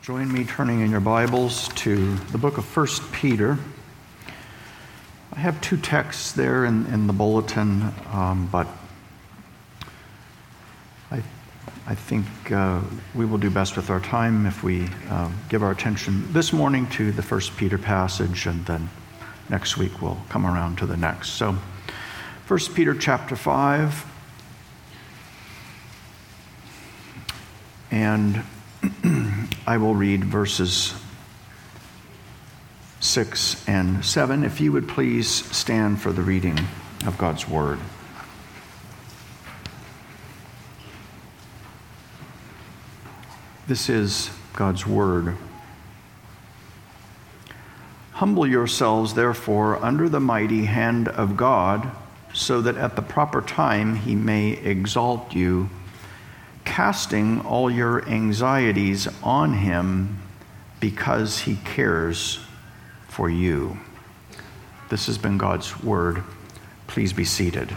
Join me turning in your Bibles to the book of 1 Peter. I have two texts there in the bulletin, but I think we will do best with our time if we give our attention this morning to the 1 Peter passage, and then next week we'll come around to the next. So 1 Peter chapter 5, and I will read verses 6 and 7. If you would please stand for the reading of God's word. This is God's word. Humble yourselves, therefore, under the mighty hand of God, so that at the proper time he may exalt you, casting all your anxieties on him because he cares for you. This has been God's word. Please be seated.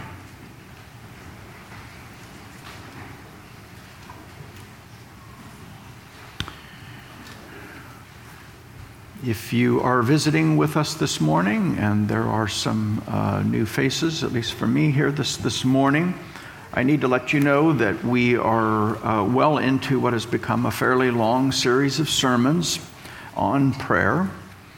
If you are visiting with us this morning, and there are some new faces, at least for me here this morning, I need to let you know that we are well into what has become a fairly long series of sermons on prayer.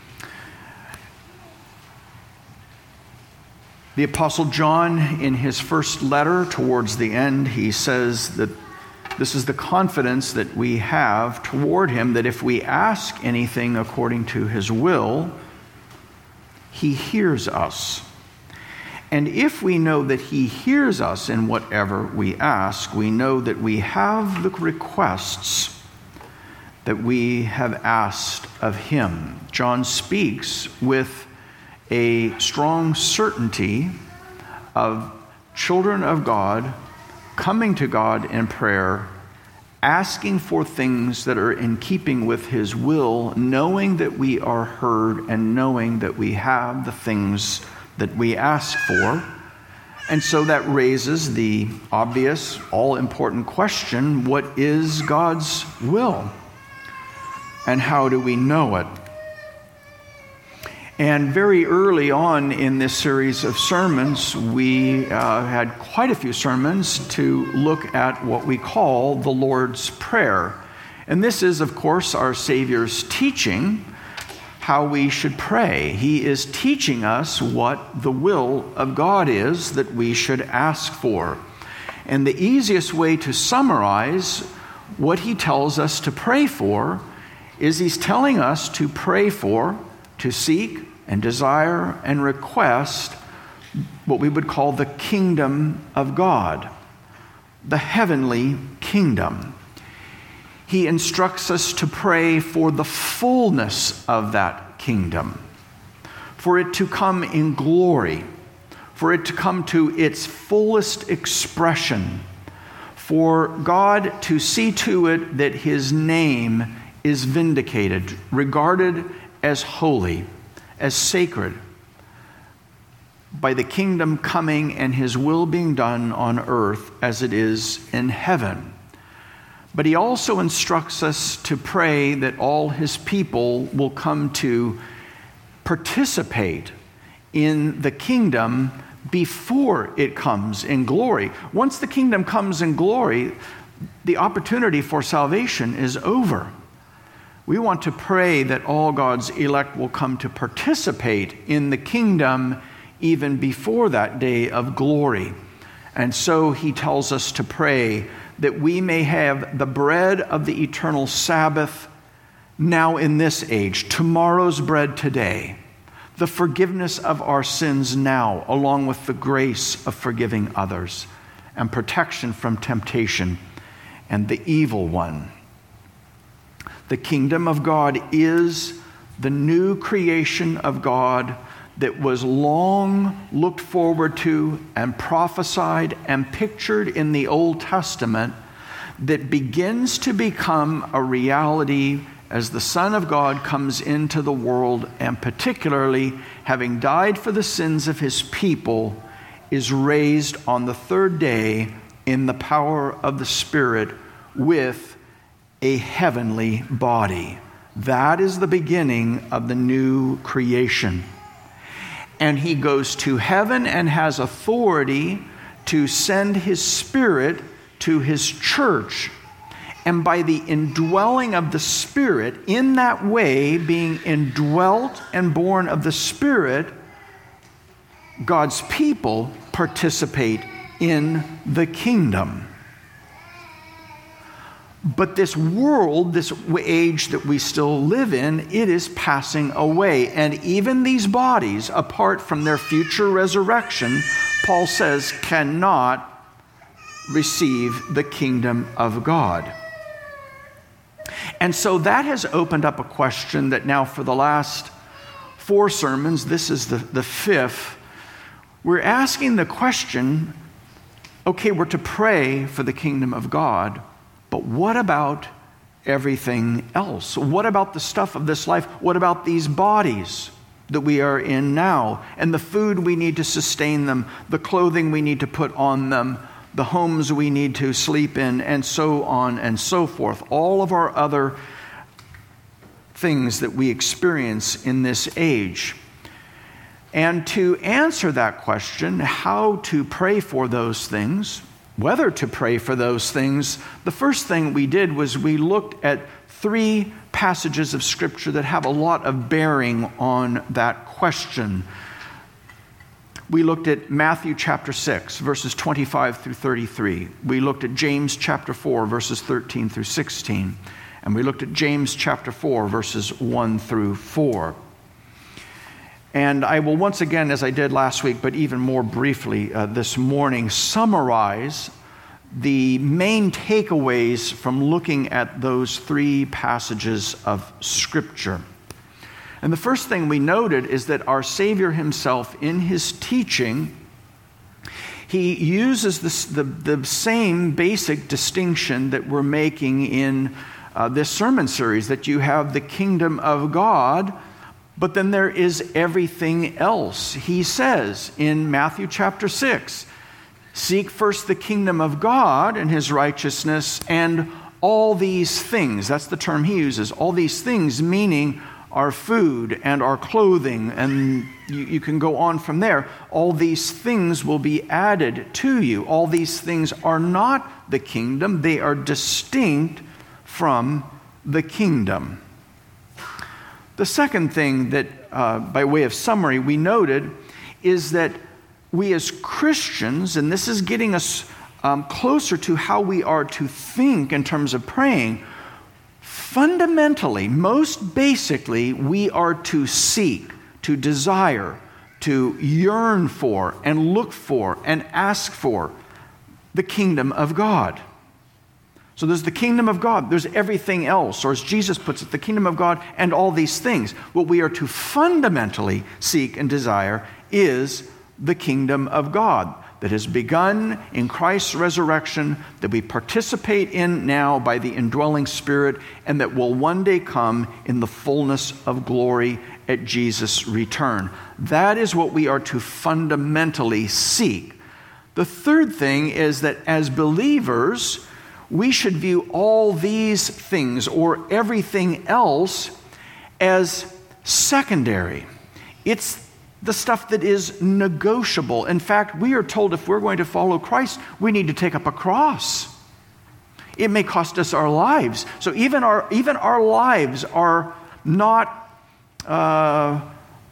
The Apostle John, in his first letter towards the end, he says that this is the confidence that we have toward him, that if we ask anything according to his will, he hears us. And if we know that he hears us in whatever we ask, we know that we have the requests that we have asked of him. John speaks with a strong certainty of children of God coming to God in prayer, asking for things that are in keeping with his will, knowing that we are heard and knowing that we have the things that we ask for. And so that raises the obvious, all-important question, what is God's will? And how do we know it? And very early on in this series of sermons, we had quite a few sermons to look at what we call the Lord's Prayer. And this is, of course, our Savior's teaching how we should pray. He is teaching us what the will of God is that we should ask for. And the easiest way to summarize what he tells us to pray for is he's telling us to pray for, to seek and desire and request what we would call the kingdom of God, the heavenly kingdom. He instructs us to pray for the fullness of that kingdom, for it to come in glory, for it to come to its fullest expression, for God to see to it that his name is vindicated, regarded as holy, as sacred, by the kingdom coming and his will being done on earth as it is in heaven. But he also instructs us to pray that all his people will come to participate in the kingdom before it comes in glory. Once the kingdom comes in glory, the opportunity for salvation is over. We want to pray that all God's elect will come to participate in the kingdom even before that day of glory. And so he tells us to pray that we may have the bread of the eternal Sabbath now in this age, tomorrow's bread today, the forgiveness of our sins now, along with the grace of forgiving others, and protection from temptation and the evil one. The kingdom of God is the new creation of God that was long looked forward to and prophesied and pictured in the Old Testament, that begins to become a reality as the Son of God comes into the world, and particularly, having died for the sins of his people, is raised on the third day in the power of the Spirit with a heavenly body. That is the beginning of the new creation. And he goes to heaven and has authority to send his Spirit to his church. And by the indwelling of the Spirit, in that way, being indwelt and born of the Spirit, God's people participate in the kingdom. But this world, this age that we still live in, it is passing away. And even these bodies, apart from their future resurrection, Paul says, cannot receive the kingdom of God. And so that has opened up a question that now for the last 4 sermons, this is the 5th, we're asking the question, okay, we're to pray for the kingdom of God, but what about everything else? What about the stuff of this life? What about these bodies that we are in now? And the food we need to sustain them, the clothing we need to put on them, the homes we need to sleep in, and so on and so forth. All of our other things that we experience in this age. And to answer that question, how to pray for those things, whether to pray for those things, the first thing we did was we looked at 3 passages of Scripture that have a lot of bearing on that question. We looked at Matthew chapter 6, verses 25 through 33. We looked at James chapter 4, verses 13 through 16. And we looked at James chapter 4, verses 1 through 4. And I will once again, as I did last week, but even more briefly this morning, summarize the main takeaways from looking at those 3 passages of Scripture. And the first thing we noted is that our Savior himself, in his teaching, he uses the same basic distinction that we're making in this sermon series, that you have the kingdom of God, but then there is everything else. He says in Matthew chapter 6, seek first the kingdom of God and his righteousness, and all these things, that's the term he uses, all these things meaning our food and our clothing, and you can go on from there. All these things will be added to you. All these things are not the kingdom. They are distinct from the kingdom. The second thing that, by way of summary, we noted is that we as Christians, and this is getting us closer to how we are to think in terms of praying, fundamentally, most basically, we are to seek, to desire, to yearn for, and look for, and ask for the kingdom of God. So there's the kingdom of God, there's everything else, or as Jesus puts it, the kingdom of God and all these things. What we are to fundamentally seek and desire is the kingdom of God that has begun in Christ's resurrection, that we participate in now by the indwelling Spirit, and that will one day come in the fullness of glory at Jesus' return. That is what we are to fundamentally seek. The third thing is that as believers, we should view all these things or everything else as secondary. It's the stuff that is negotiable. In fact, we are told if we're going to follow Christ, we need to take up a cross. It may cost us our lives. So even our lives are not out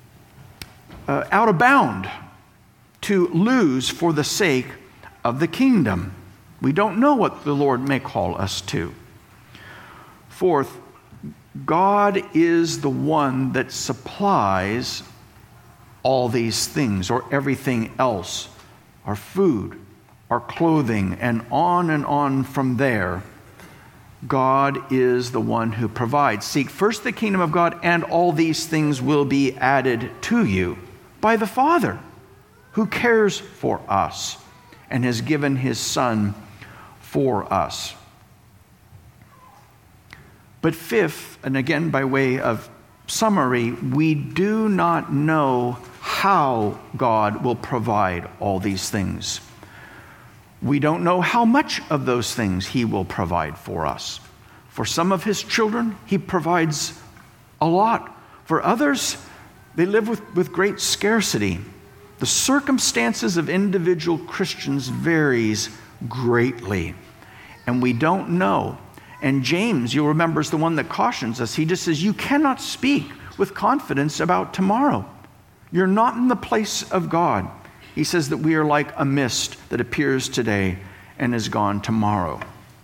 of bound to lose for the sake of the kingdom. We don't know what the Lord may call us to. Fourth, God is the one that supplies all these things or everything else, our food, our clothing, and on from there. God is the one who provides. Seek first the kingdom of God, and all these things will be added to you by the Father, who cares for us and has given his Son for us. But fifth, and again by way of summary, we do not know how God will provide all these things. We don't know how much of those things he will provide for us. For some of his children, he provides a lot. For others, they live with great scarcity. The circumstances of individual Christians varies greatly, and we don't know. And James, you'll remember, is the one that cautions us. He just says, you cannot speak with confidence about tomorrow. You're not in the place of God. He says that we are like a mist that appears today and is gone tomorrow.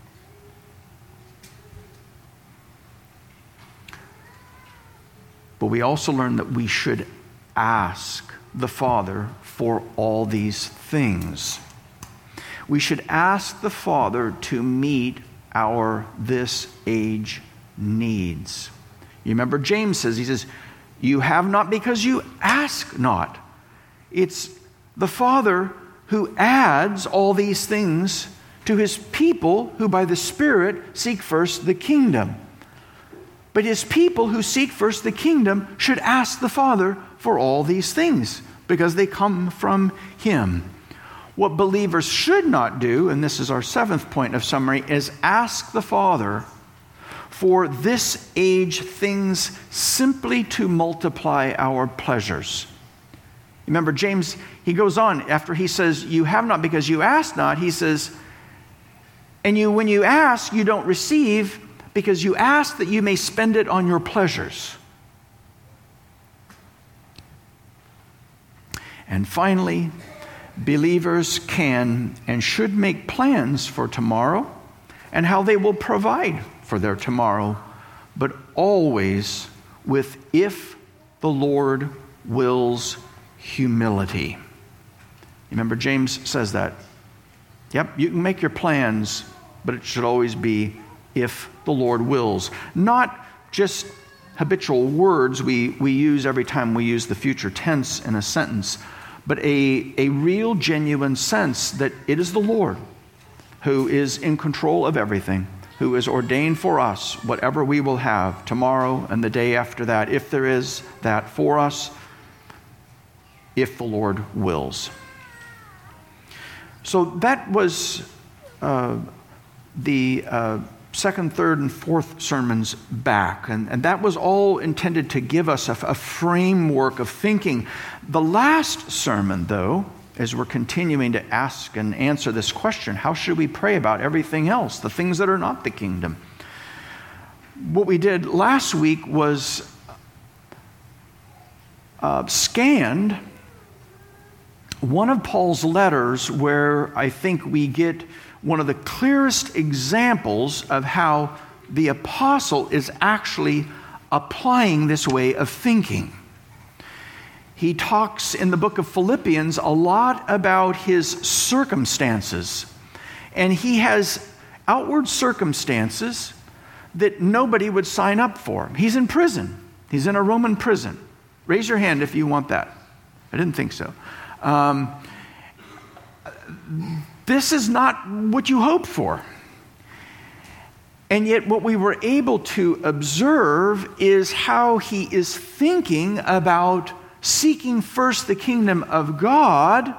But we also learn that we should ask the Father for all these things. We should ask the Father to meet our this age needs. You remember James says, he says, you have not because you ask not. It's the Father who adds all these things to his people who by the Spirit seek first the kingdom. But his people who seek first the kingdom should ask the Father for all these things because they come from him. What believers should not do, and this is our 7th point of summary, is ask the Father for this age things simply to multiply our pleasures. Remember, James, he goes on after he says, you have not because you ask not, he says, and when you ask, you don't receive because you ask that you may spend it on your pleasures. And finally, believers can and should make plans for tomorrow and how they will provide for their tomorrow, but always with if the Lord wills humility. Remember, James says that. Yep, you can make your plans, but it should always be if the Lord wills. Not just habitual words we use every time we use the future tense in a sentence, but a real, genuine sense that it is the Lord who is in control of everything, who has ordained for us whatever we will have tomorrow and the day after that, if there is that for us, if the Lord wills. So that was the second, third, and fourth sermons back. And that was all intended to give us a framework of thinking. The last sermon, though, as we're continuing to ask and answer this question, how should we pray about everything else, the things that are not the kingdom? What we did last week was scanned one of Paul's letters where I think we get one of the clearest examples of how the apostle is actually applying this way of thinking. He talks in the book of Philippians a lot about his circumstances, and he has outward circumstances that nobody would sign up for. He's in prison. He's in a Roman prison. Raise your hand if you want that. I didn't think so. This is not what you hoped for. And yet what we were able to observe is how he is thinking about seeking first the kingdom of God,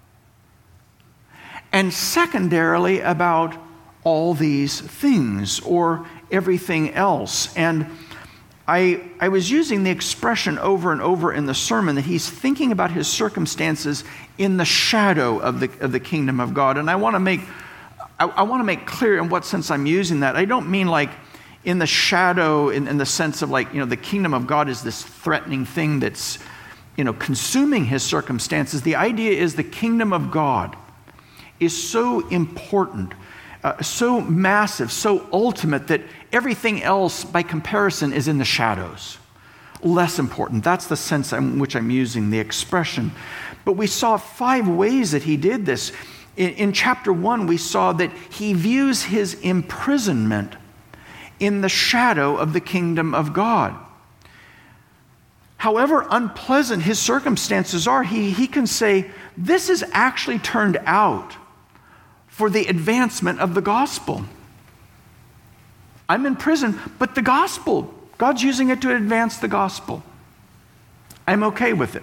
and secondarily about all these things or everything else. And I was using the expression over and over in the sermon that he's thinking about his circumstances in the shadow of the kingdom of God. And I want to make clear in what sense I'm using that. I don't mean like in the shadow in the sense of like, the kingdom of God is this threatening thing that's, consuming his circumstances. The idea is the kingdom of God is so important, so massive, so ultimate that everything else by comparison is in the shadows. Less important. That's the sense in which I'm using the expression. But we saw 5 ways that he did this. In chapter 1, we saw that he views his imprisonment in the shadow of the kingdom of God. However unpleasant his circumstances are, he can say, this is actually turned out for the advancement of the gospel. I'm in prison, but the gospel, God's using it to advance the gospel. I'm okay with it.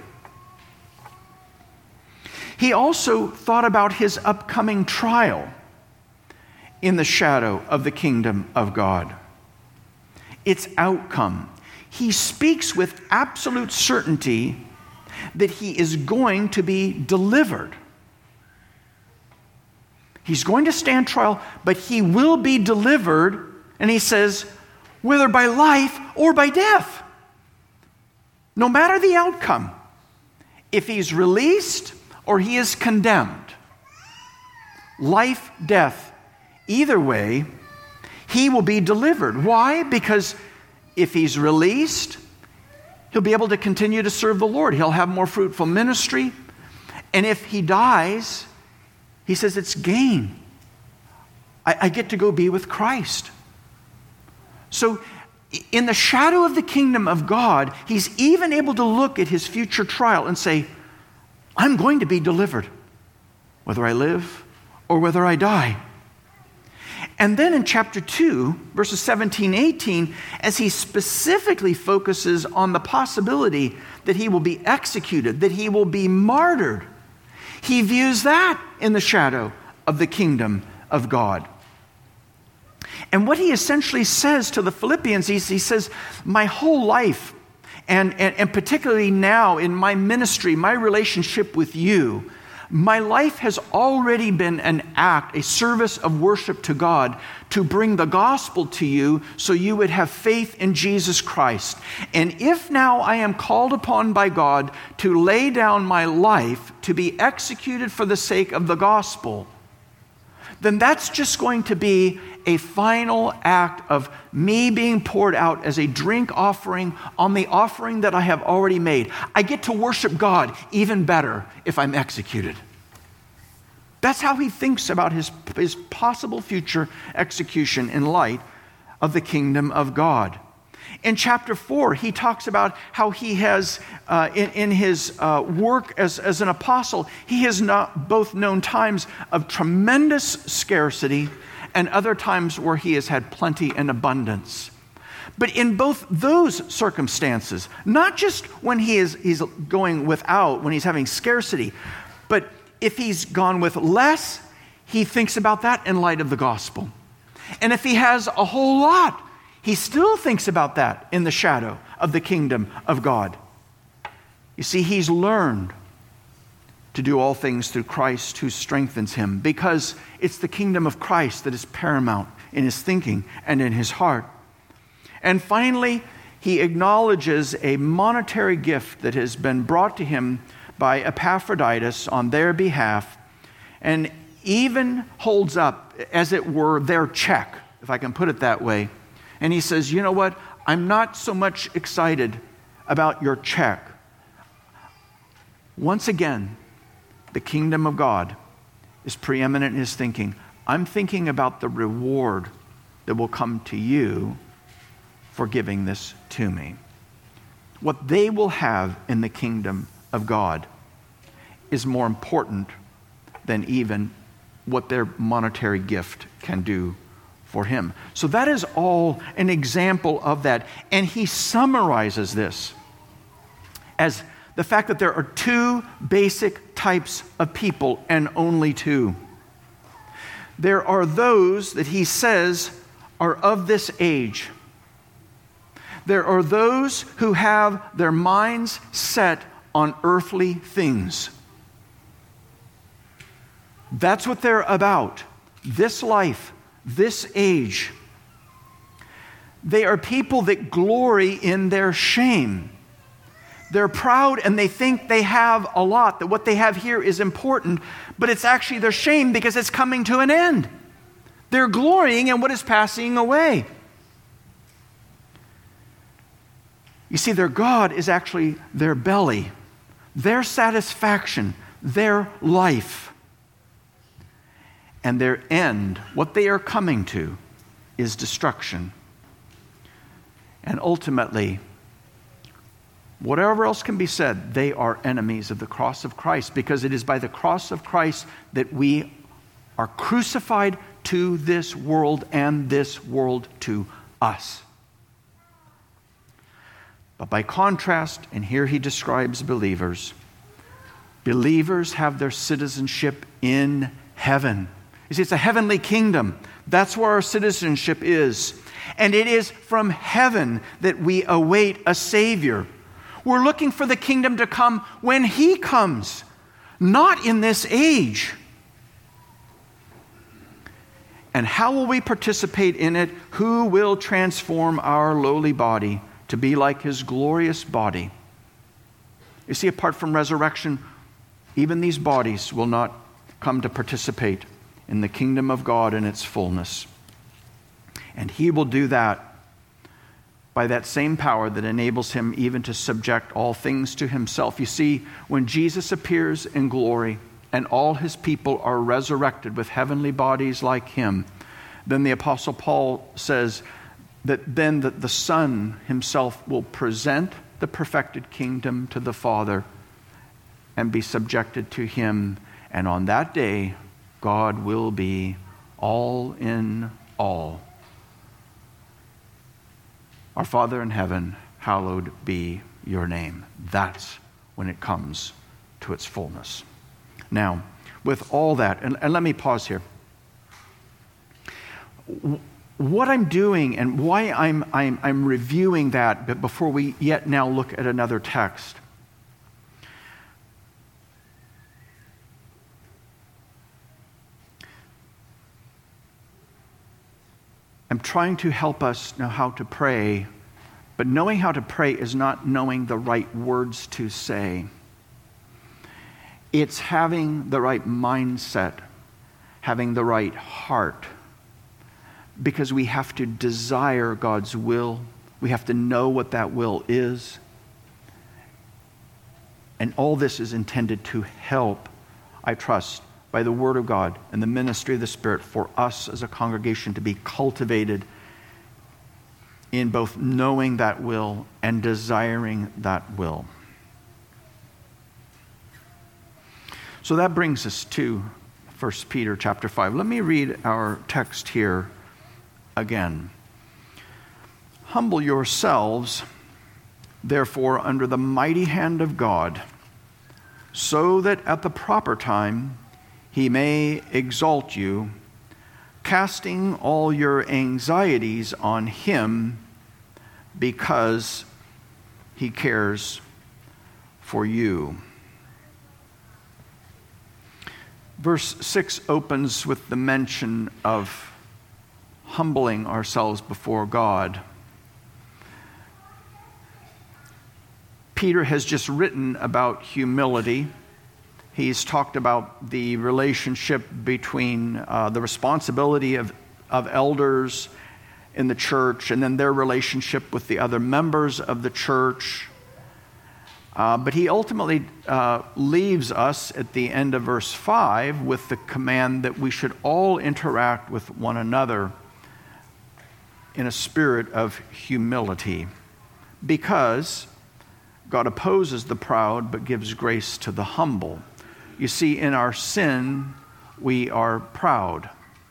He also thought about his upcoming trial in the shadow of the kingdom of God. its outcome. He speaks with absolute certainty that he is going to be delivered. He's going to stand trial, but he will be delivered, and he says, whether by life or by death. No matter the outcome, if he's released or he is condemned, life, death, either way, he will be delivered. Why? Because if he's released, he'll be able to continue to serve the Lord. He'll have more fruitful ministry. And if he dies, he says it's gain. I get to go be with Christ. So in the shadow of the kingdom of God, he's even able to look at his future trial and say, I'm going to be delivered, whether I live or whether I die. And then in chapter 2, verses 17, 18, as he specifically focuses on the possibility that he will be executed, that he will be martyred, he views that in the shadow of the kingdom of God. And what he essentially says to the Philippians, he says, my whole life, and particularly now in my ministry, my relationship with you, my life has already been an act, a service of worship to God to bring the gospel to you so you would have faith in Jesus Christ. And if now I am called upon by God to lay down my life to be executed for the sake of the gospel, then that's just going to be a final act of me being poured out as a drink offering on the offering that I have already made. I get to worship God even better if I'm executed. That's how he thinks about his possible future execution in light of the kingdom of God. In chapter 4, he talks about how he has, in his work as an apostle, he has both known times of tremendous scarcity and other times where he has had plenty and abundance. But in both those circumstances, not just when he's going without, when he's having scarcity, but if he's gone with less, he thinks about that in light of the gospel. And if he has a whole lot, he still thinks about that in the shadow of the kingdom of God. You see, he's learned to do all things through Christ who strengthens him, because it's the kingdom of Christ that is paramount in his thinking and in his heart. And finally, he acknowledges a monetary gift that has been brought to him by Epaphroditus on their behalf, and even holds up, as it were, their check, if I can put it that way. And he says, you know what? I'm not so much excited about your check. Once again, the kingdom of God is preeminent in his thinking. I'm thinking about the reward that will come to you for giving this to me. What they will have in the kingdom of God is more important than even what their monetary gift can do for him. So that is all an example of that. And he summarizes this as the fact that there are two basic types of people, and only two. There are those that he says are of this age. There are those who have their minds set on earthly things. That's what they're about. This life, this age. They are people that glory in their shame. They're proud and they think they have a lot, that what they have here is important, but it's actually their shame because it's coming to an end. They're glorying in what is passing away. You see, their God is actually their belly, their satisfaction, their life. And their end, what they are coming to, is destruction. And ultimately, whatever else can be said, they are enemies of the cross of Christ, because it is by the cross of Christ that we are crucified to this world and this world to us. But by contrast, and here he describes believers, believers have their citizenship in heaven. You see, it's a heavenly kingdom. That's where our citizenship is. And it is from heaven that we await a Savior. We're looking for the kingdom to come when He comes, not in this age. And how will we participate in it? Who will transform our lowly body to be like His glorious body? You see, apart from resurrection, even these bodies will not come to participate in the kingdom of God in its fullness. And He will do that by that same power that enables Him even to subject all things to Himself. You see, when Jesus appears in glory and all His people are resurrected with heavenly bodies like Him, then the Apostle Paul says that then the Son Himself will present the perfected kingdom to the Father and be subjected to Him. And on that day, God will be all in all. Our Father in heaven, hallowed be your name. That's when it comes to its fullness. Now, with all that, and let me pause here. What I'm doing and why I'm reviewing that, but before we yet now look at another text. I'm trying to help us know how to pray, but knowing how to pray is not knowing the right words to say. It's having the right mindset, having the right heart, because we have to desire God's will. We have to know what that will is. And all this is intended to help, I trust, by the Word of God and the ministry of the Spirit for us as a congregation to be cultivated in both knowing that will and desiring that will. So that brings us to 1 Peter chapter 5. Let me read our text here again. Humble yourselves, therefore, under the mighty hand of God, so that at the proper time He may exalt you, casting all your anxieties on Him because He cares for you. Verse 6 opens with the mention of humbling ourselves before God. Peter has just written about humility. He's talked about the relationship between the responsibility of elders in the church and then their relationship with the other members of the church. But he ultimately leaves us at the end of verse 5 with the command that we should all interact with one another in a spirit of humility, because God opposes the proud but gives grace to the humble. You see, in our sin, we are proud.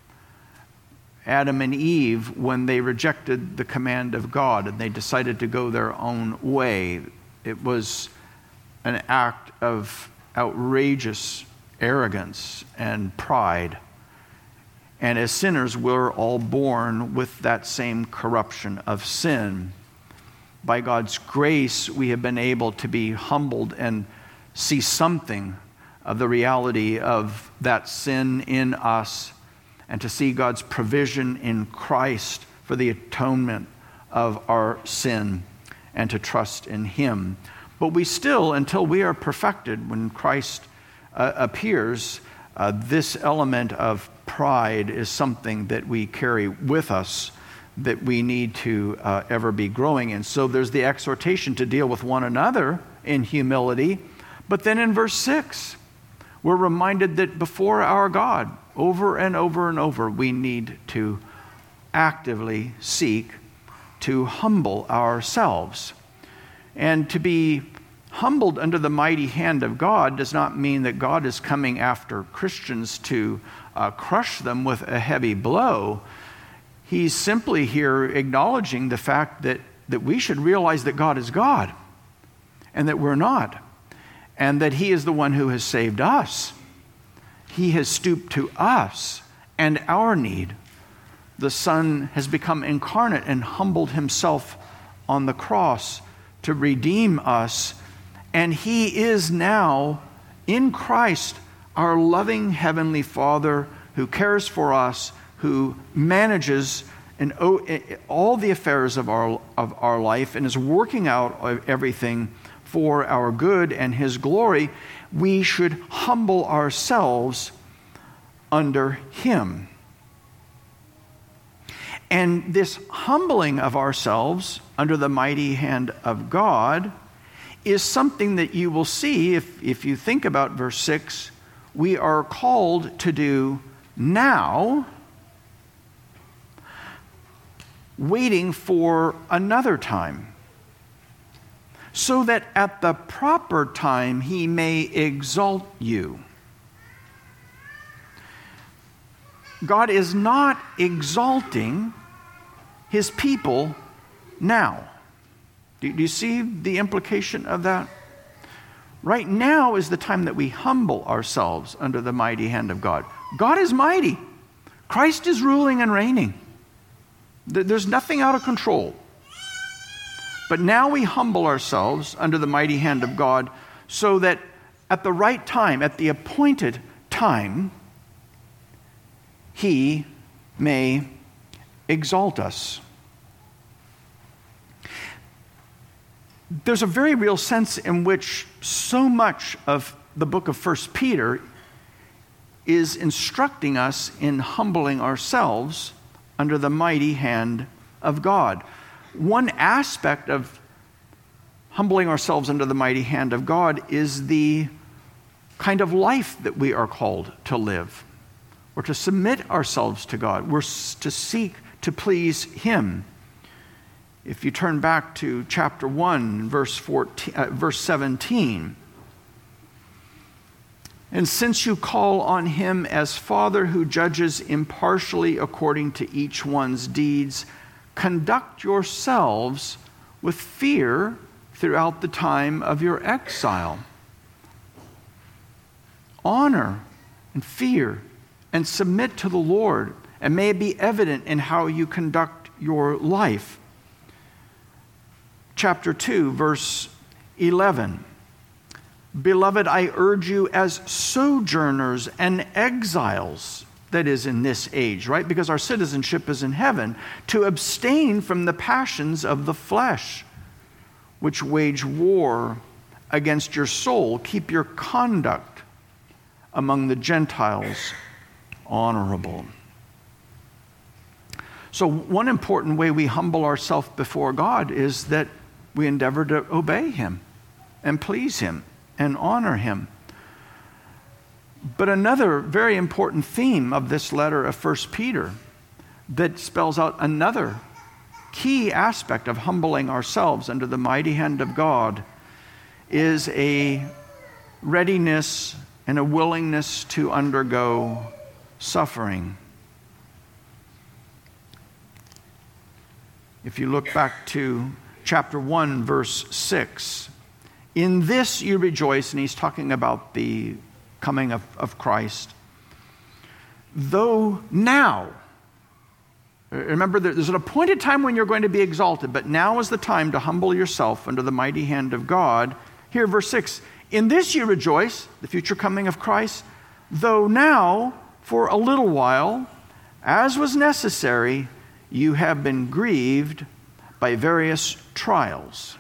Adam and Eve, when they rejected the command of God and they decided to go their own way, it was an act of outrageous arrogance and pride. And as sinners, we're all born with that same corruption of sin. By God's grace, we have been able to be humbled and see something of the reality of that sin in us, and to see God's provision in Christ for the atonement of our sin, and to trust in Him. But we still, until we are perfected, when Christ appears, this element of pride is something that we carry with us, that we need to ever be growing in. So there's the exhortation to deal with one another in humility. But then in verse 6, we're reminded that before our God, over and over and over, we need to actively seek to humble ourselves. And to be humbled under the mighty hand of God does not mean that God is coming after Christians to crush them with a heavy blow. He's simply here acknowledging the fact that we should realize that God is God and that we're not, and that He is the one who has saved us. He has stooped to us and our need. the Son has become incarnate and humbled himself on the cross to redeem us. And he is now, in Christ, our loving Heavenly Father who cares for us, who manages all the affairs of our life and is working out everything for our good and his glory. We should humble ourselves under him. And this humbling of ourselves under the mighty hand of God is something that you will see if you think about verse 6. We are called to do now, waiting for another time, so that at the proper time he may exalt you. God is not exalting his people now. Do you see the implication of that? Right now is the time that we humble ourselves under the mighty hand of God. God is mighty. Christ is ruling and reigning. There's nothing out of control. But now we humble ourselves under the mighty hand of God so that at the right time, at the appointed time, he may exalt us. There's a very real sense in which so much of the book of 1 Peter is instructing us in humbling ourselves under the mighty hand of God. One aspect of humbling ourselves under the mighty hand of God is the kind of life that we are called to live. We're to submit ourselves to God. We're to seek to please him. If you turn back to chapter 1, verse 17, and since you call on him as Father who judges impartially according to each one's deeds, conduct yourselves with fear throughout the time of your exile. Honor and fear and submit to the Lord, and may it be evident in how you conduct your life. Chapter 2, verse 11. Beloved, I urge you as sojourners and exiles, that is in this age, right? Because our citizenship is in heaven, to abstain from the passions of the flesh, which wage war against your soul. Keep your conduct among the Gentiles honorable. So one important way we humble ourselves before God is that we endeavor to obey him and please him and honor him. But another very important theme of this letter of 1 Peter that spells out another key aspect of humbling ourselves under the mighty hand of God is a readiness and a willingness to undergo suffering. If you look back to chapter 1, verse 6, in this you rejoice, and he's talking about the coming of Christ, though now, remember there's an appointed time when you're going to be exalted, but now is the time to humble yourself under the mighty hand of God. Here, verse 6, in this you rejoice, the future coming of Christ, though now, for a little while, as was necessary, you have been grieved by various trials.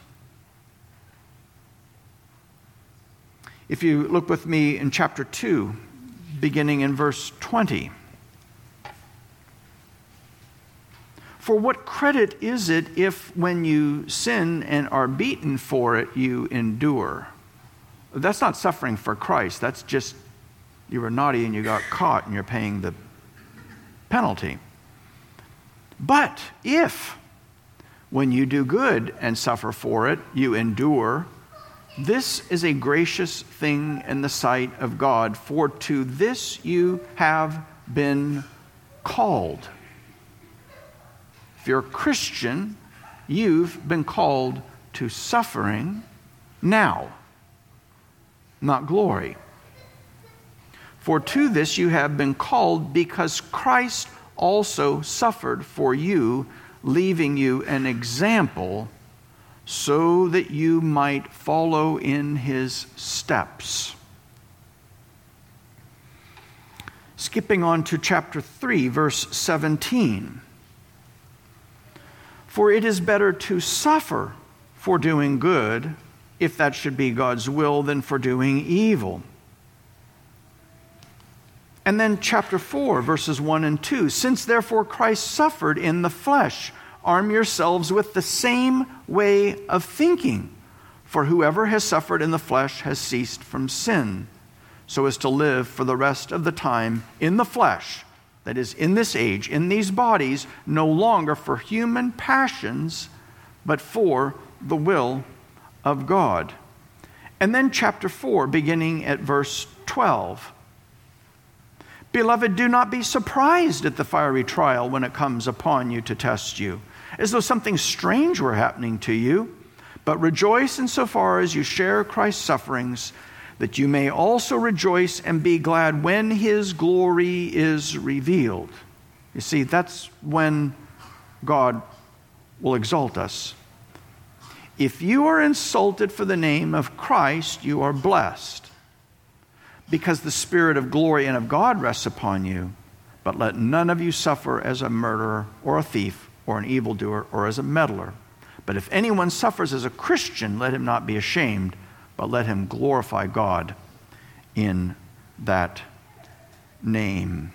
If you look with me in chapter 2, beginning in verse 20. For what credit is it if when you sin and are beaten for it, you endure? That's not suffering for Christ. That's just you were naughty and you got caught and you're paying the penalty. But if, when you do good and suffer for it, you endure, this is a gracious thing in the sight of God, for to this you have been called. If you're a Christian, you've been called to suffering now, not glory. For to this you have been called, because Christ also suffered for you, leaving you an example so that you might follow in his steps. Skipping on to chapter 3, verse 17. For it is better to suffer for doing good, if that should be God's will, than for doing evil. And then chapter 4, verses 1 and 2. Since therefore Christ suffered in the flesh, arm yourselves with the same way of thinking. For whoever has suffered in the flesh has ceased from sin, so as to live for the rest of the time in the flesh, that is, in this age, in these bodies, no longer for human passions, but for the will of God. And then chapter 4, beginning at verse 12. Beloved, do not be surprised at the fiery trial when it comes upon you to test you, as though something strange were happening to you, but rejoice insofar as you share Christ's sufferings, that you may also rejoice and be glad when his glory is revealed. You see, that's when God will exalt us. If you are insulted for the name of Christ, you are blessed, because the Spirit of glory and of God rests upon you. But let none of you suffer as a murderer or a thief or an evildoer or as a meddler. But if anyone suffers as a Christian, let him not be ashamed, but let him glorify God in that name.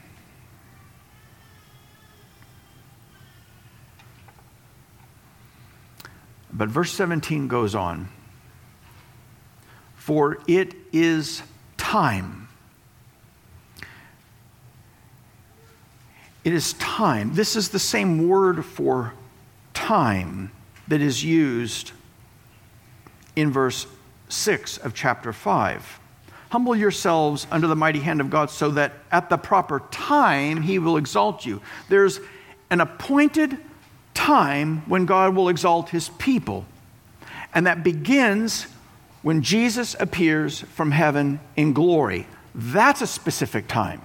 But verse 17 goes on. For it is time. It is time. This is the same word for time that is used in verse 6 of chapter 5. Humble yourselves under the mighty hand of God, so that at the proper time he will exalt you. There's an appointed time when God will exalt his people. And that begins when Jesus appears from heaven in glory. That's a specific time.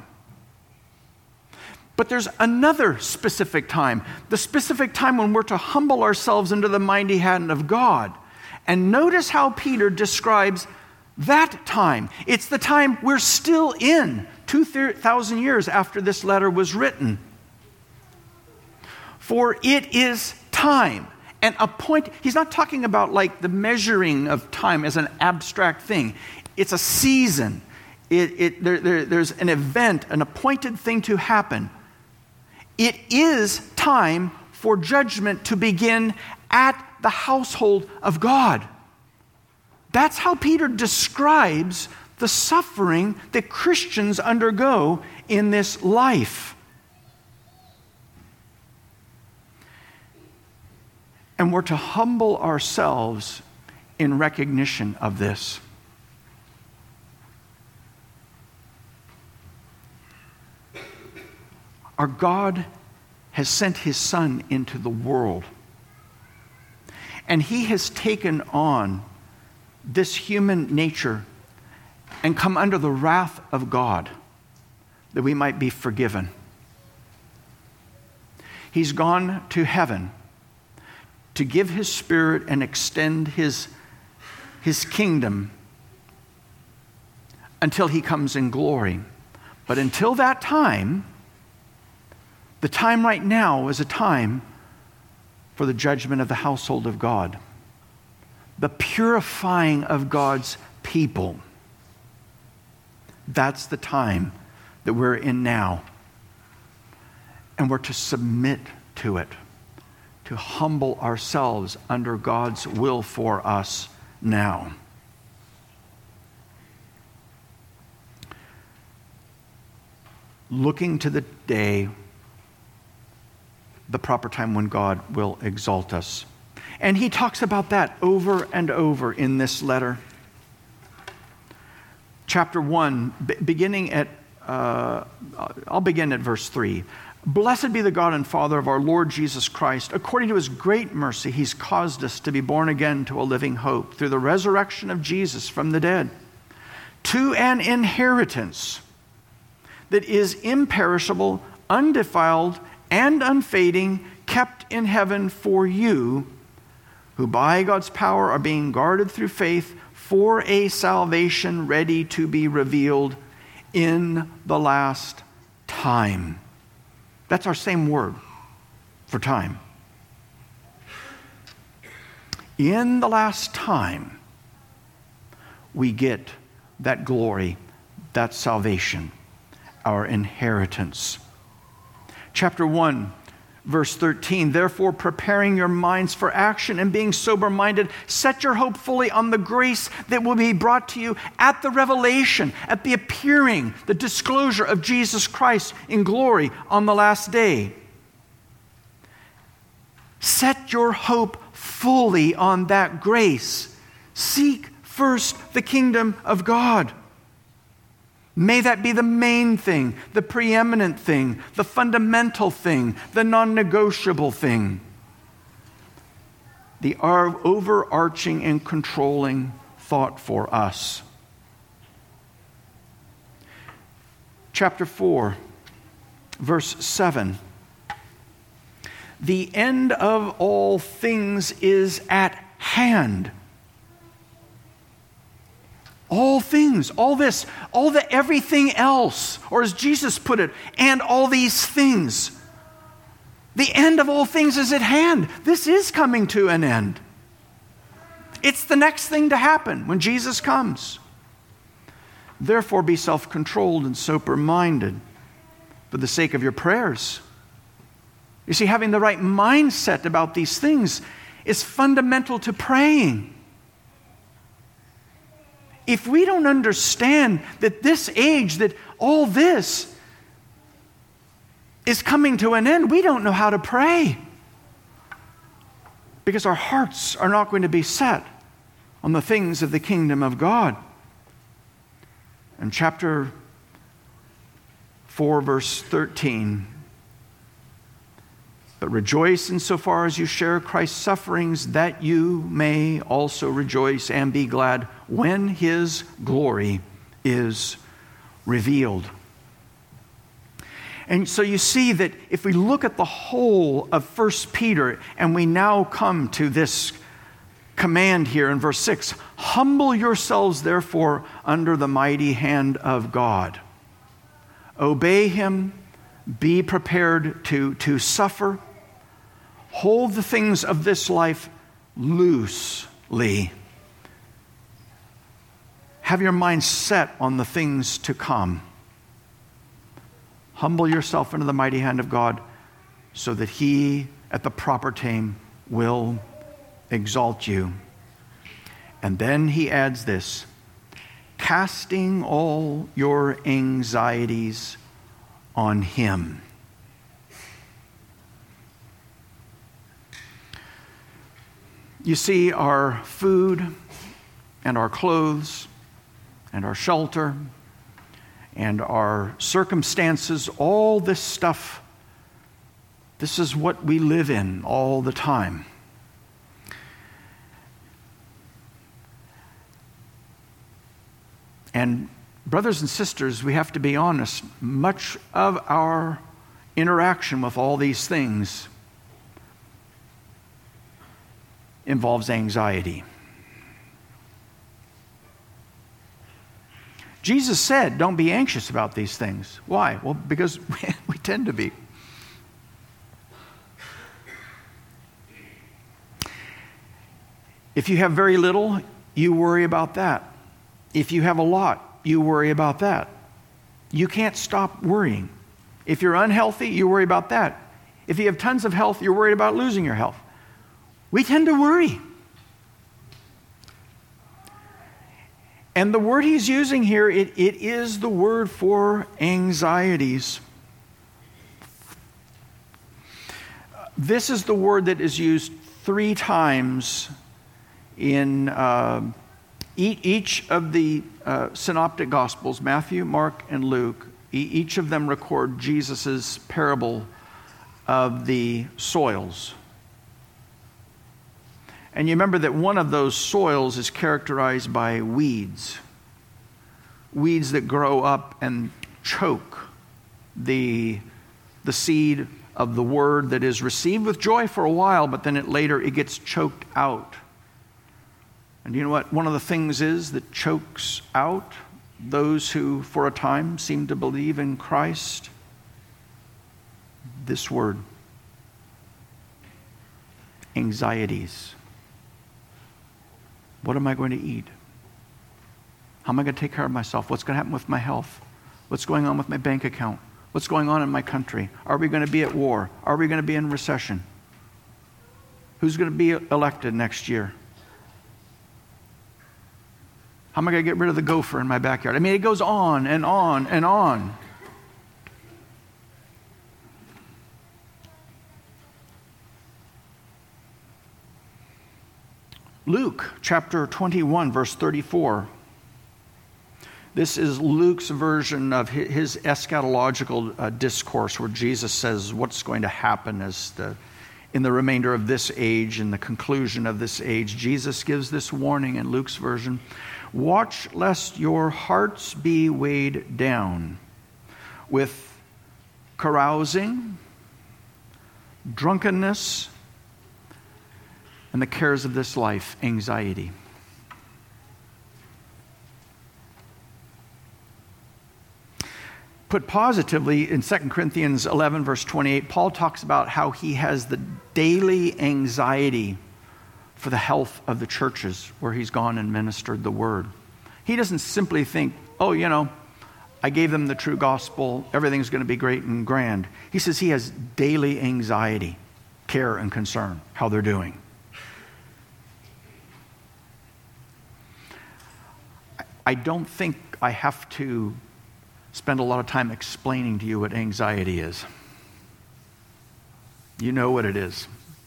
But there's another specific time. The specific time when we're to humble ourselves under the mighty hand of God. And notice how Peter describes that time. It's the time we're still in, 2,000 years after this letter was written. For it is time. And a point, he's not talking about like the measuring of time as an abstract thing. It's a season. There's an event, an appointed thing to happen. It is time for judgment to begin at the household of God. That's how Peter describes the suffering that Christians undergo in this life. And we're to humble ourselves in recognition of this. Our God has sent his Son into the world. And he has taken on this human nature and come under the wrath of God that we might be forgiven. He's gone to heaven to give his Spirit and extend his kingdom until he comes in glory. But until that time, the time right now is a time for the judgment of the household of God, the purifying of God's people. That's the time that we're in now. And we're to submit to it, to humble ourselves under God's will for us now. Looking to the day, the proper time when God will exalt us. And he talks about that over and over in this letter. Chapter 1, beginning at, I'll begin at verse 3. Blessed be the God and Father of our Lord Jesus Christ. According to his great mercy, he's caused us to be born again to a living hope through the resurrection of Jesus from the dead, to an inheritance that is imperishable, undefiled, and unfading, kept in heaven for you, who by God's power are being guarded through faith for a salvation ready to be revealed in the last time. That's our same word for time. In the last time, we get that glory, that salvation, our inheritance. Chapter 1, verse 13, therefore preparing your minds for action and being sober-minded, set your hope fully on the grace that will be brought to you at the revelation, at the appearing, the disclosure of Jesus Christ in glory on the last day. Set your hope fully on that grace. Seek first the kingdom of God. May that be the main thing, the preeminent thing, the fundamental thing, the non-negotiable thing. The overarching and controlling thought for us. Chapter 4, verse 7. The end of all things is at hand. All things, all this, all the everything else, or as Jesus put it, and all these things. The end of all things is at hand. This is coming to an end. It's the next thing to happen when Jesus comes. Therefore, be self-controlled and sober-minded for the sake of your prayers. You see, having the right mindset about these things is fundamental to praying. If we don't understand that this age, that all this is coming to an end, we don't know how to pray. Because our hearts are not going to be set on the things of the kingdom of God. In chapter 4, verse 13, but rejoice insofar as you share Christ's sufferings, that you may also rejoice and be glad when his glory is revealed. And so you see that if we look at the whole of 1 Peter, and we now come to this command here in verse 6, humble yourselves therefore under the mighty hand of God. Obey him, be prepared to suffer. Hold the things of this life loosely. Have your mind set on the things to come. Humble yourself under the mighty hand of God so that he, at the proper time, will exalt you. And then he adds this, casting all your anxieties on him. You see, our food and our clothes and our shelter and our circumstances, all this stuff, this is what we live in all the time. And brothers and sisters, we have to be honest, much of our interaction with all these things involves anxiety. Jesus said, don't be anxious about these things. Why? Well, because we tend to be. If you have very little, you worry about that. If you have a lot, you worry about that. You can't stop worrying. If you're unhealthy, you worry about that. If you have tons of health, you're worried about losing your health. We tend to worry. And the word he's using here, it is the word for anxieties. This is the word that is used 3 times in each of the synoptic gospels, Matthew, Mark, and Luke. Each of them record Jesus' parable of the soils. And you remember that one of those soils is characterized by weeds. Weeds that grow up and choke the seed of the word that is received with joy for a while, but then later it gets choked out. And you know what one of the things is that chokes out those who for a time seem to believe in Christ? This word. Anxieties. What am I going to eat? How am I going to take care of myself? What's going to happen with my health? What's going on with my bank account? What's going on in my country? Are we going to be at war? Are we going to be in recession? Who's going to be elected next year? How am I going to get rid of the gopher in my backyard? I mean, it goes on and on and on. Luke chapter 21, verse 34. This is Luke's version of his eschatological discourse where Jesus says what's going to happen in the remainder of this age, in the conclusion of this age. Jesus gives this warning in Luke's version. Watch lest your hearts be weighed down with carousing, drunkenness, and the cares of this life, anxiety. Put positively, in 2 Corinthians 11, verse 28, Paul talks about how he has the daily anxiety for the health of the churches where he's gone and ministered the word. He doesn't simply think, oh, I gave them the true gospel, everything's going to be great and grand. He says he has daily anxiety, care, and concern, how they're doing. I don't think I have to spend a lot of time explaining to you what anxiety is. You know what it is.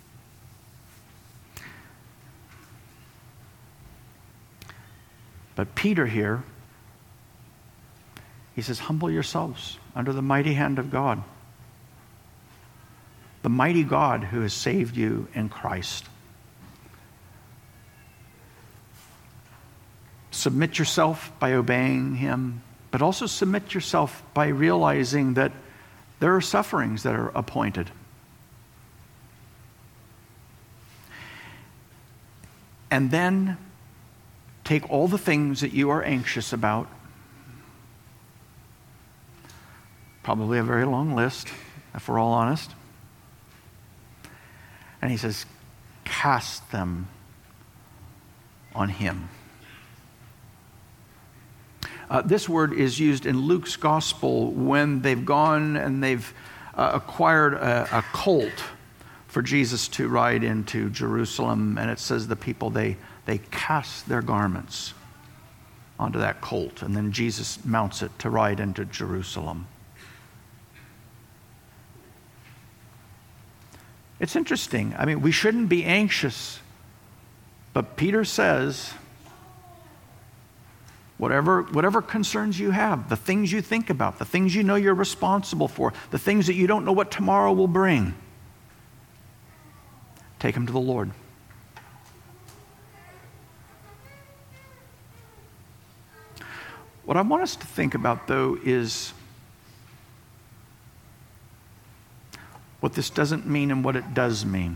But Peter here, he says, humble yourselves under the mighty hand of God. The mighty God who has saved you in Christ. Submit yourself by obeying him, but also submit yourself by realizing that there are sufferings that are appointed. And then take all the things that you are anxious about, probably a very long list, if we're all honest, and he says, cast them on him. This word is used in Luke's gospel when they've gone and they've acquired a colt for Jesus to ride into Jerusalem. And it says the people, they cast their garments onto that colt. And then Jesus mounts it to ride into Jerusalem. It's interesting. I mean, we shouldn't be anxious. But Peter says, whatever concerns you have, the things you think about, the things you know you're responsible for, the things that you don't know what tomorrow will bring, take them to the Lord. What I want us to think about, though, is what this doesn't mean and what it does mean.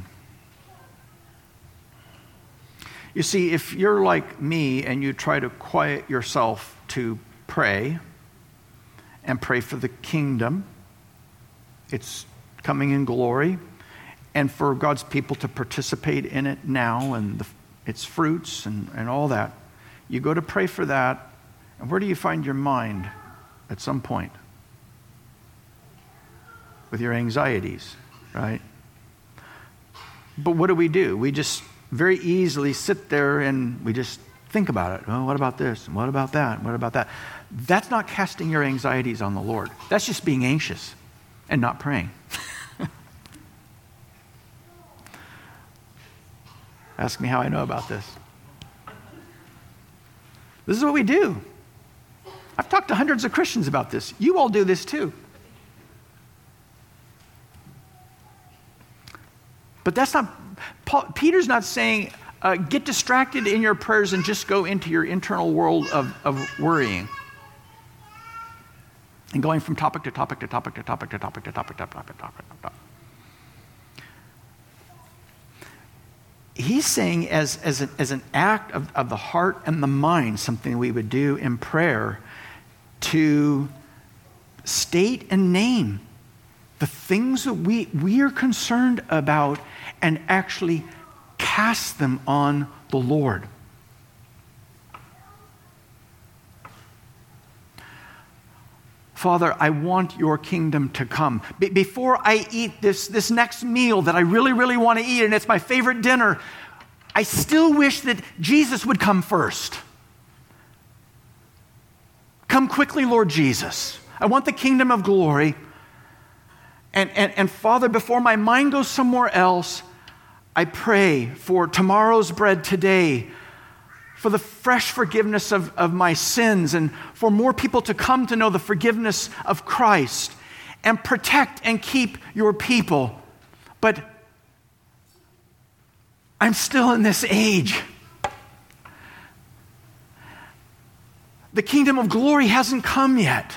You see, if you're like me and you try to quiet yourself to pray and pray for the kingdom, it's coming in glory, and for God's people to participate in it now and its fruits and all that, you go to pray for that, and where do you find your mind at some point? With your anxieties, right? But what do? We just very easily sit there and we just think about it. Oh, what about this? And what about that? And what about that? That's not casting your anxieties on the Lord. That's just being anxious and not praying. Ask me how I know about this. This is what we do. I've talked to hundreds of Christians about this. You all do this too. But that's not, Peter's not saying, get distracted in your prayers and just go into your internal world of worrying. And going from topic to topic to topic to topic to topic to topic to topic to topic to topic. he's saying as an act of the heart and the mind, something we would do in prayer, to state and name the things that we are concerned about and actually cast them on the Lord. Father, I want your kingdom to come. Before I eat this next meal that I really, really want to eat, and it's my favorite dinner, I still wish that Jesus would come first. Come quickly, Lord Jesus. I want the kingdom of glory. And Father, before my mind goes somewhere else, I pray for tomorrow's bread today, for the fresh forgiveness of my sins, and for more people to come to know the forgiveness of Christ, and protect and keep your people. But I'm still in this age. The kingdom of glory hasn't come yet.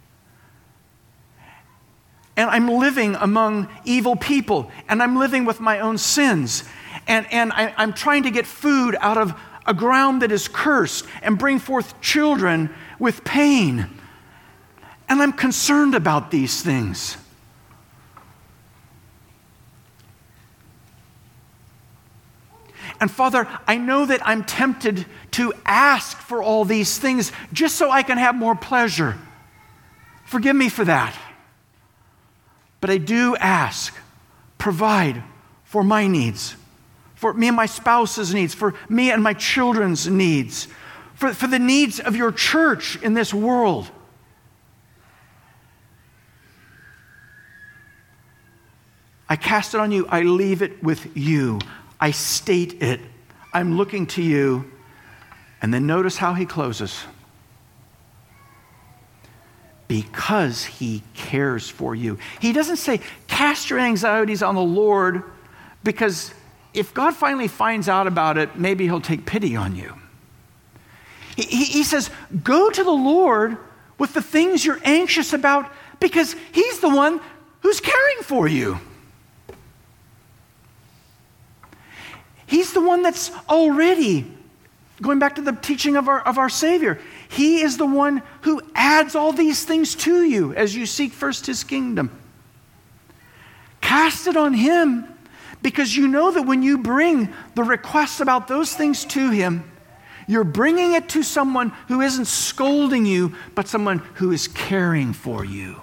And I'm living among evil people, and I'm living with my own sins. And I'm trying to get food out of a ground that is cursed and bring forth children with pain. And I'm concerned about these things. And Father, I know that I'm tempted to ask for all these things just so I can have more pleasure. Forgive me for that. But I do ask, provide for my needs, for me and my spouse's needs, for me and my children's needs, for the needs of your church in this world. I cast it on you. I leave it with you. I state it. I'm looking to you. And then notice how he closes. Because he cares for you. He doesn't say, cast your anxieties on the Lord, because if God finally finds out about it, maybe he'll take pity on you. He says, go to the Lord with the things you're anxious about, because he's the one who's caring for you. He's the one that's already, going back to the teaching of our Savior, he is the one who adds all these things to you as you seek first his kingdom. Cast it on him, because you know that when you bring the requests about those things to him, you're bringing it to someone who isn't scolding you, but someone who is caring for you.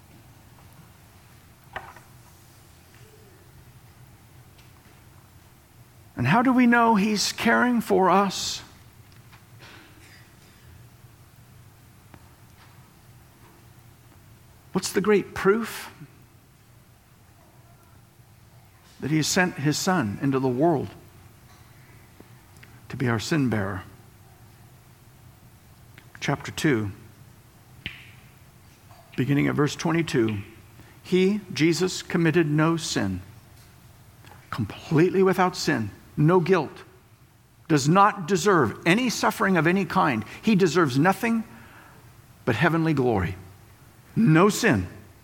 And how do we know he's caring for us? What's the great proof? That he has sent his Son into the world to be our sin bearer. Chapter 2, beginning at verse 22. He, Jesus, committed no sin. Completely without sin. No guilt. Does not deserve any suffering of any kind. He deserves nothing but heavenly glory. No sin.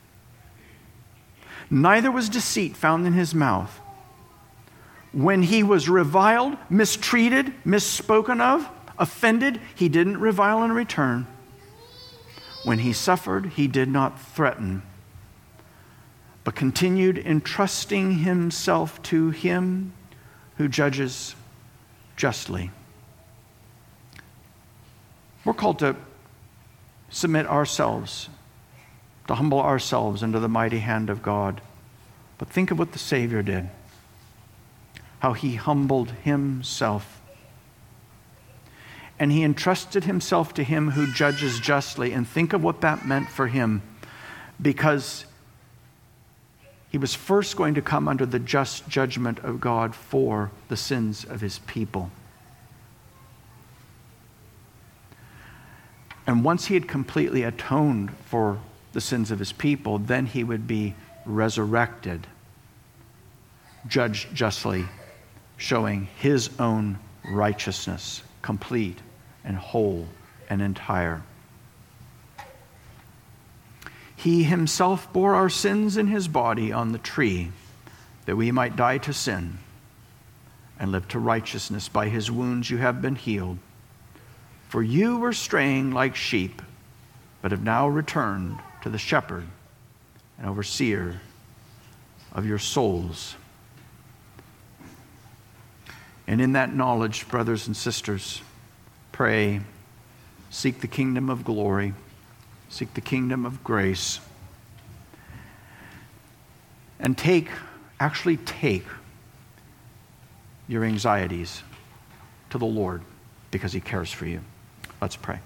Neither was deceit found in his mouth. When he was reviled, mistreated, misspoken of, offended, he didn't revile in return. When he suffered, he did not threaten, but continued entrusting himself to him who judges justly. We're called to submit ourselves, to humble ourselves into the mighty hand of God. But think of what the Savior did. How he humbled himself. And he entrusted himself to him who judges justly. And think of what that meant for him. Because he was first going to come under the just judgment of God for the sins of his people. And once he had completely atoned for the sins of his people, then he would be resurrected, judged justly, showing his own righteousness, complete and whole and entire. He himself bore our sins in his body on the tree, that we might die to sin and live to righteousness. By his wounds you have been healed. For you were straying like sheep, but have now returned to the shepherd and overseer of your souls. And in that knowledge, brothers and sisters, pray, seek the kingdom of glory, seek the kingdom of grace, and actually take your anxieties to the Lord because he cares for you. Let's pray.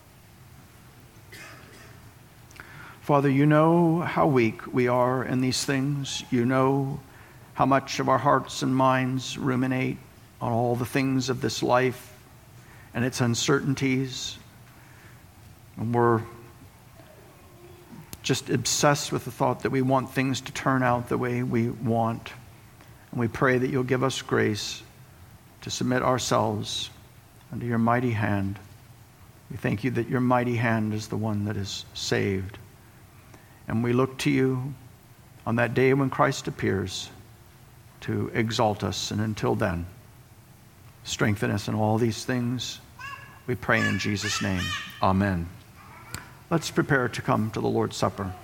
Father, you know how weak we are in these things. You know how much of our hearts and minds ruminate on all the things of this life and its uncertainties. And we're just obsessed with the thought that we want things to turn out the way we want. And we pray that you'll give us grace to submit ourselves under your mighty hand. We thank you that your mighty hand is the one that is saved. And we look to you on that day when Christ appears to exalt us. And until then, strengthen us in all these things. We pray in Jesus' name. Amen. Let's prepare to come to the Lord's Supper.